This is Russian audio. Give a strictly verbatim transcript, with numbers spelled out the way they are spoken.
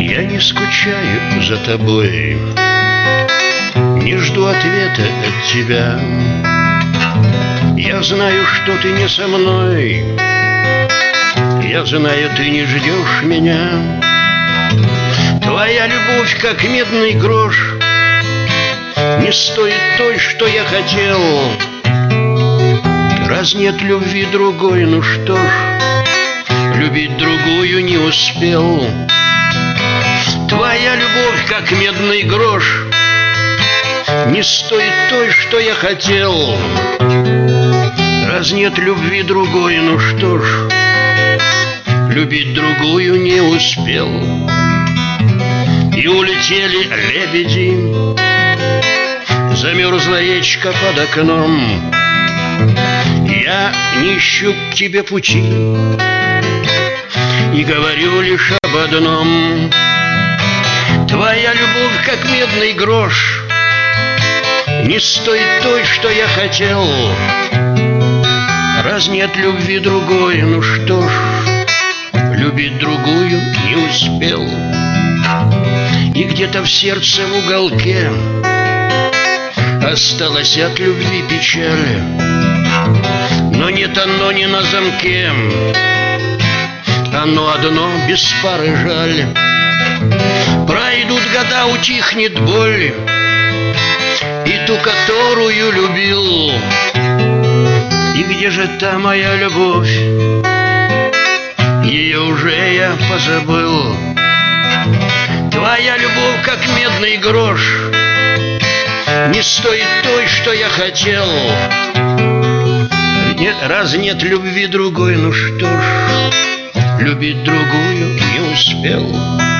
Я не скучаю за тобой, не жду ответа от тебя. Я знаю, что ты не со мной, я знаю, ты не ждешь меня. Твоя любовь, как медный грош, не стоит той, что я хотел. Раз нет любви другой, ну что ж, любить другую не успел. Твоя любовь, как медный грош, не стоит той, что я хотел. Раз нет любви другой, ну что ж, любить другую не успел. И улетели лебеди, замерзла речка под окном. Я не ищу к тебе пути и говорю лишь об одном. Твоя любовь, как медный грош, не стоит той, что я хотел. Раз нет любви другой, ну что ж, любить другую не успел. И где-то в сердце в уголке осталась от любви печаль. Но нет, оно не на замке, оно одно без пары жаль. Пройдут года, утихнет боль, и ту, которую любил. И где же та моя любовь? Ее уже я позабыл. Твоя любовь, как медный грош, не стоит той, что я хотел. Нет, раз нет любви другой, ну что ж, любить другую не успел.